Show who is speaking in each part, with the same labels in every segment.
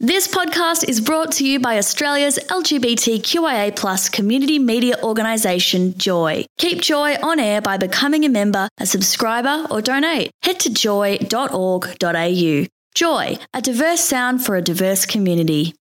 Speaker 1: This podcast is brought to you by Australia's LGBTQIA+ community media organisation, Joy. Keep Joy on air by becoming a member, a subscriber or donate. Head to joy.org.au. Joy, a diverse sound for a diverse community.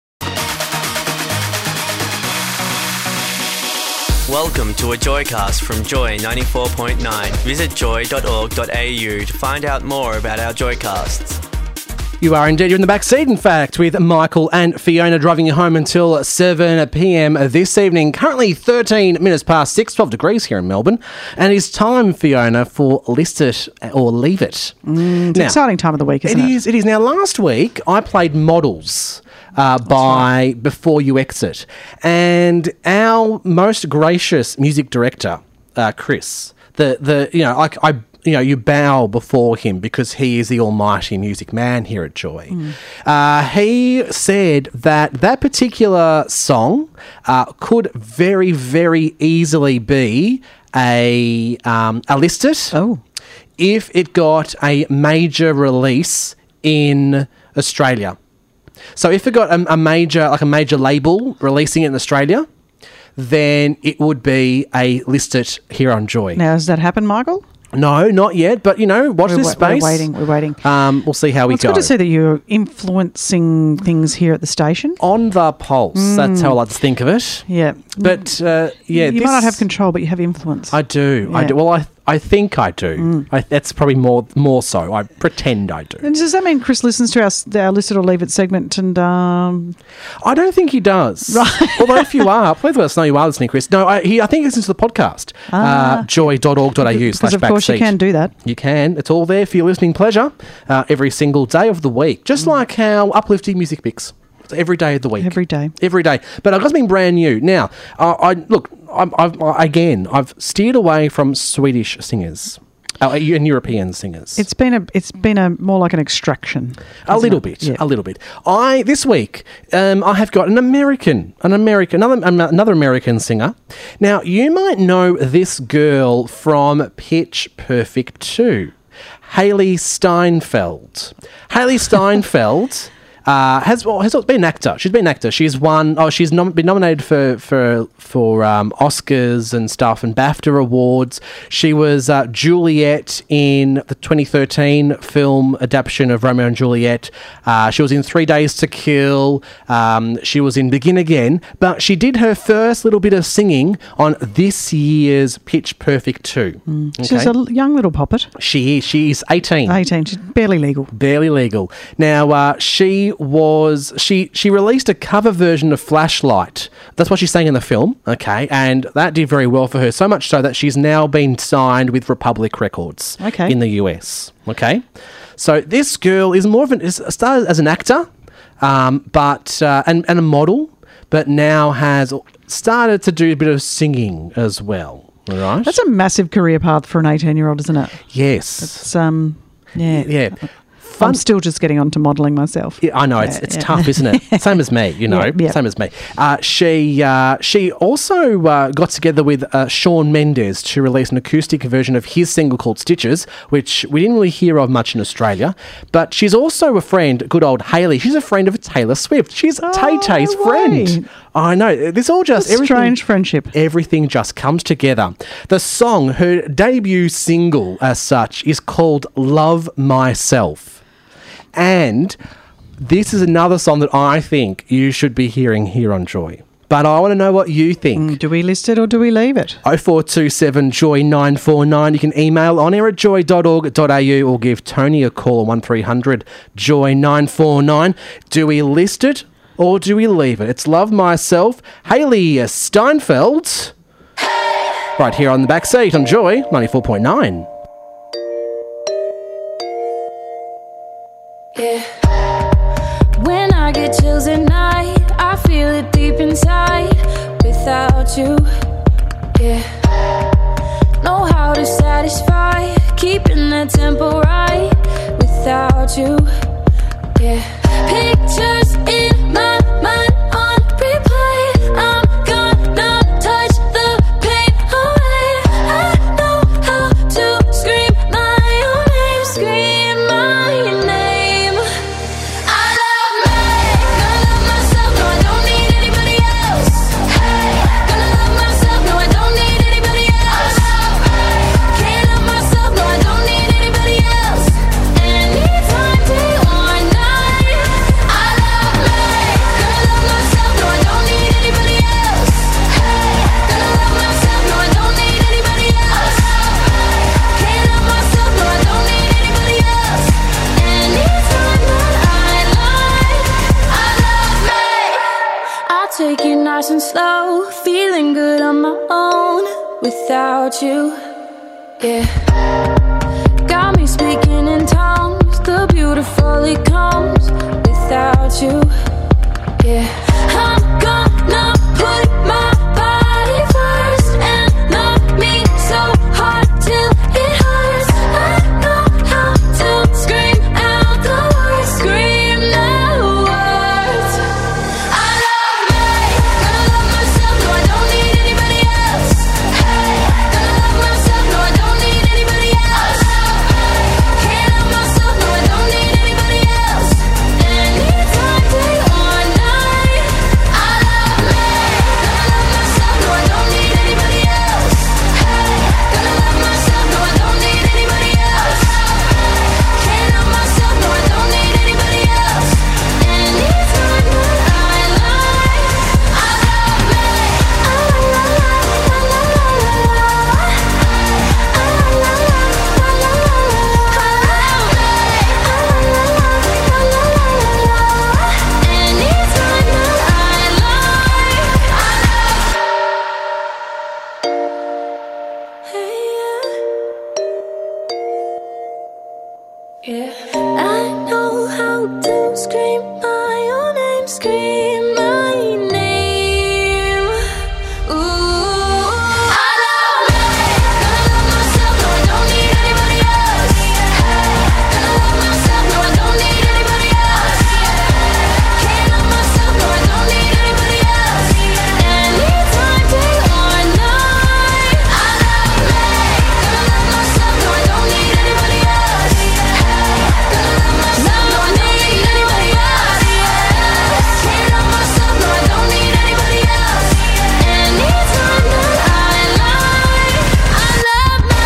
Speaker 2: Welcome to a Joycast from Joy 94.9. Visit joy.org.au to find out more about our Joycasts.
Speaker 3: You are indeed. You're in the back seat, in fact, with Michael and Fiona driving you home until 7 p.m. this evening. Currently 13 minutes past 6, 12 degrees here in Melbourne. And it's time, Fiona, for List It or Leave It.
Speaker 4: It's an exciting time of the week, isn't it?
Speaker 3: It is. Now, last week, I played Models by Before You Exit. And our most gracious music director, Chris, you bow before him because he is the almighty music man here at Joy. He said that particular song could very, very easily be a List It if it got a major release in Australia. So if it got a major label releasing it in Australia, then it would be a List It here on Joy.
Speaker 4: Now, has that happened, Michael?
Speaker 3: No, not yet, but, watch this space.
Speaker 4: We're waiting.
Speaker 3: We'll see how we go.
Speaker 4: It's good to see that you're influencing things here at the station.
Speaker 3: On the pulse, that's how I like to think of it.
Speaker 4: Yeah.
Speaker 3: But,
Speaker 4: you might not have control, but you have influence.
Speaker 3: I do.
Speaker 4: Yeah.
Speaker 3: Well, I think I do. That's probably more so. I pretend I do.
Speaker 4: And does that mean Chris listens to our List It or Leave It segment? And
Speaker 3: I don't think he does.
Speaker 4: Right.
Speaker 3: Although if you are, please let us know you are listening, Chris. No, I think he listens to the podcast. Joy.org.au/backseat.
Speaker 4: Because of course you can do that.
Speaker 3: You can. It's all there for your listening pleasure every single day of the week. Just like how uplifting music picks. Every day of the week.
Speaker 4: Every day.
Speaker 3: But I've got something brand new. Now, I've steered away from Swedish singers and European singers.
Speaker 4: It's been a more like an extraction.
Speaker 3: A little bit. This week, I have got another American singer. Now, you might know this girl from Pitch Perfect 2, Hailee Steinfeld. Hailee Steinfeld has been an actor. She's been an actor. She's been nominated for Oscars and stuff and BAFTA awards. She was Juliet in the 2013 film adaptation of Romeo and Juliet. She was in 3 Days to Kill. She was in Begin Again. But she did her first little bit of singing on this year's Pitch Perfect 2. Okay?
Speaker 4: She's a young little poppet.
Speaker 3: She is. She's 18.
Speaker 4: 18. She's barely legal.
Speaker 3: Now, she released a cover version of Flashlight. That's what she sang in the film, okay? And that did very well for her, so much so that she's now been signed with Republic Records in the US, okay? So this girl is started as an actor, but and a model, but now has started to do a bit of singing as well, all right?
Speaker 4: That's a massive career path for an 18-year-old, isn't it?
Speaker 3: Yes.
Speaker 4: It's, yeah.
Speaker 3: Yeah.
Speaker 4: I'm still just getting on to modelling myself.
Speaker 3: Yeah, I know, it's tough, isn't it? Same as me, same as me. She also got together with Shawn Mendes to release an acoustic version of his single called Stitches, which we didn't really hear of much in Australia. But she's also a friend, good old Hailee. She's a friend of Taylor Swift. She's Tay-Tay's friend. I know. This all just...
Speaker 4: strange friendship.
Speaker 3: Everything just comes together. The song, her debut single as such, is called Love Myself. And this is another song that I think you should be hearing here on Joy. But I want to know what you think.
Speaker 4: Do we list it or do we leave it?
Speaker 3: 0427 Joy 949. You can email on air at joy.org.au or give Tony a call on 1300 Joy 949. Do we list it or do we leave it? It's Love Myself, Hailee Steinfeld, right here on the back seat on Joy 94.9.
Speaker 5: Yeah. When I get chills at night, I feel it deep inside. Without you, yeah. Know how to satisfy, keeping the tempo right. Without you, yeah. Pictures in my mind on replay. I'm gonna touch the pain away. I know how to scream my own name, scream my name. I love I'll take it nice and slow, feeling good on my own without you. Yeah. Got me speaking in tongues, the beautiful it comes without you. Yeah. I'm gonna put my body first and love me so hard till it hurts. I know how to scream out the words, scream the words. I love me, gonna love myself, no I don't need anybody else. Hey, gonna love myself, no I don't need anybody else. Can't love myself, no I don't need anybody else. Anytime, day or night. I love me, gonna love myself, no I don't need anybody else. Hey, gonna love myself, no I don't need anybody else. Can't love myself, no I don't need anybody else. Anytime that I lie, I love me. Yeah, I know how to scream my own name, scream my name. Ooh, I love me, gonna love myself, no I don't need anybody else. Hey, gonna love myself, no I don't need anybody else. Can't love myself, no I don't need anybody else. Anytime, day or night. I love me, gonna love myself, no I don't need anybody else. Gonna love myself, no I don't need anybody else. Can't love myself, no I don't need anybody else. Anytime that I lie, I love me.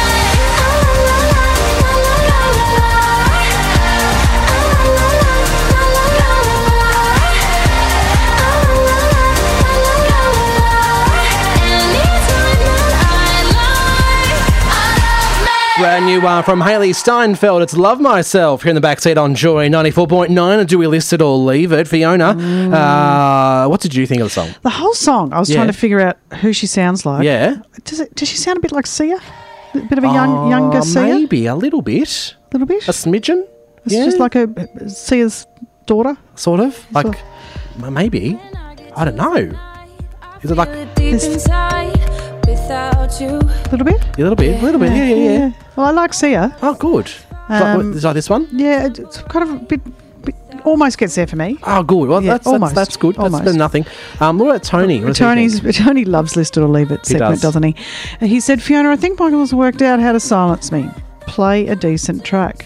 Speaker 5: Anytime that I lie, I love me.
Speaker 3: Brand new from Hayley Steinfeld. It's Love Myself here in the backseat on Joy 94.9. Do we list it or leave it? Fiona, what did you think of the song?
Speaker 4: The whole song, I was
Speaker 3: Yeah.
Speaker 4: trying to figure out who she sounds like.
Speaker 3: Yeah.
Speaker 4: Does she sound a bit like Sia? A bit of a younger Sia?
Speaker 3: Maybe a little bit.
Speaker 4: A little bit?
Speaker 3: A smidgen?
Speaker 4: It's
Speaker 3: Yeah.
Speaker 4: just like a Sia's daughter.
Speaker 3: Sort of. Like, maybe. I don't know. Is it like a
Speaker 5: Deep inside, without you.
Speaker 4: A little bit?
Speaker 3: little bit? A little bit. Yeah.
Speaker 4: Well, I like Sia.
Speaker 3: Oh, good. Is that this one?
Speaker 4: Yeah, it's kind of a bit almost gets there for me.
Speaker 3: Oh, good. Well,
Speaker 4: Yeah,
Speaker 3: that's
Speaker 4: almost.
Speaker 3: good. That's
Speaker 4: Almost.
Speaker 3: better than nothing. What about Tony? What does he think?
Speaker 4: Tony loves List It or Leave It segment,
Speaker 3: does.
Speaker 4: doesn't he? He said, Fiona, I think Michael has worked out how to silence me. Play a decent track.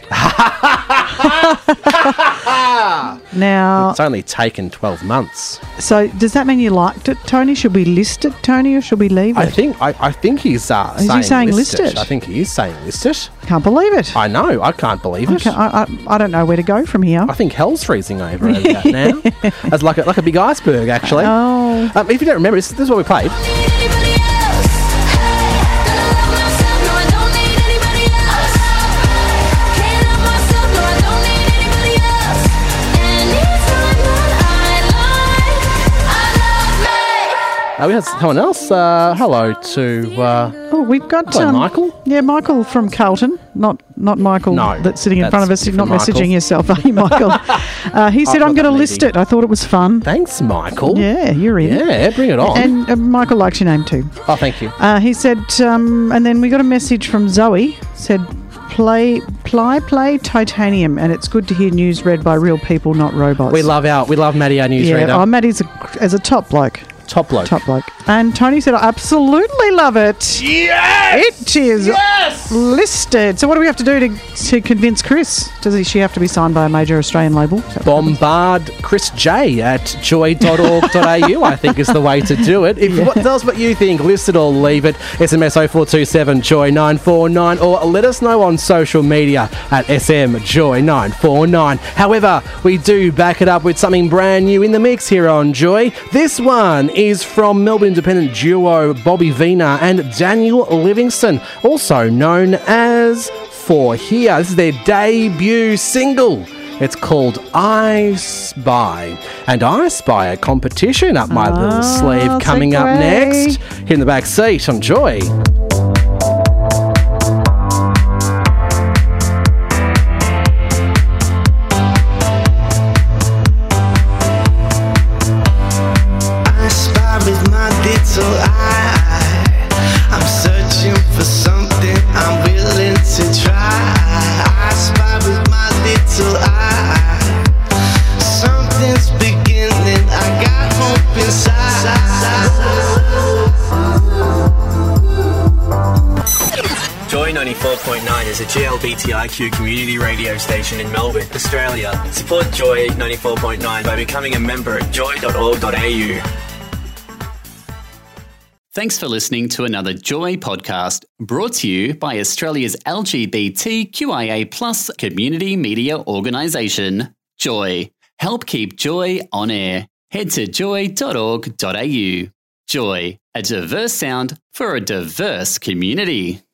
Speaker 4: Now,
Speaker 3: It's only taken 12 months.
Speaker 4: so does that mean you liked it, Tony? Should we list it, Tony, or should we leave it?
Speaker 3: I think he's
Speaker 4: saying list it?
Speaker 3: I think he is saying list it.
Speaker 4: Can't believe it.
Speaker 3: I know. I can't believe it.
Speaker 4: I don't know where to go from here.
Speaker 3: I think hell's freezing over that now. As like a big iceberg, actually.
Speaker 4: Oh.
Speaker 3: If you don't remember, this is what we played.
Speaker 5: Need anybody else. Hey, gonna love myself, no I don't need anybody else. Can't love myself, no I don't need anybody else. Anytime that I lie, I love me.
Speaker 3: We had someone else. Hello to
Speaker 4: Oh, we've got
Speaker 3: hello, Michael.
Speaker 4: Yeah, Michael from Carlton, not Michael
Speaker 3: No,
Speaker 4: that's sitting in
Speaker 3: that's
Speaker 4: front of us, not
Speaker 3: different
Speaker 4: messaging
Speaker 3: Michael.
Speaker 4: yourself, are you, Michael? He said,
Speaker 3: got
Speaker 4: I'm going to
Speaker 3: that
Speaker 4: list
Speaker 3: meeting.
Speaker 4: it. I thought it was fun.
Speaker 3: Thanks, Michael.
Speaker 4: Yeah, you're in.
Speaker 3: Yeah, bring it on.
Speaker 4: And Michael likes your name too.
Speaker 3: Oh, thank you.
Speaker 4: He said, and then we got a message from Zoe, said, play Titanium, and it's good to hear news read by real people, not robots.
Speaker 3: We love Maddie, our newsreader.
Speaker 4: Yeah, Maddie's as a top bloke.
Speaker 3: Top bloke.
Speaker 4: Top bloke. And Tony said, I absolutely love it.
Speaker 3: Yes!
Speaker 4: It is listed. So what do we have to do to convince Chris? Does she have to be signed by a major Australian label?
Speaker 3: Bombard Chris J at joy.org.au, I think is the way to do it. Tell us what you think. List it or leave it. SMS 0427 Joy 949, or let us know on social media at SM Joy 949. However, we do back it up with something brand new in the mix here on Joy. This one is from Melbourne independent duo Bobby Vina and Daniel Livingston, also known as For Here. This is their debut single. It's called I Spy. And I Spy a competition up my little sleeve coming up next. Here in the back seat on Joy.
Speaker 6: I spy with my little eye. I'm searching for something I'm willing to try. I spy with my little eye. Something's beginning. I got hope inside.
Speaker 2: Joy 94.9 is a GLBTIQ community radio station in Melbourne, Australia. Support Joy 94.9 by becoming a member at joy.org.au.
Speaker 7: Thanks for listening to another Joy podcast brought to you by Australia's LGBTQIA+ community media organisation, Joy. Help keep Joy on air. Head to joy.org.au. Joy, a diverse sound for a diverse community.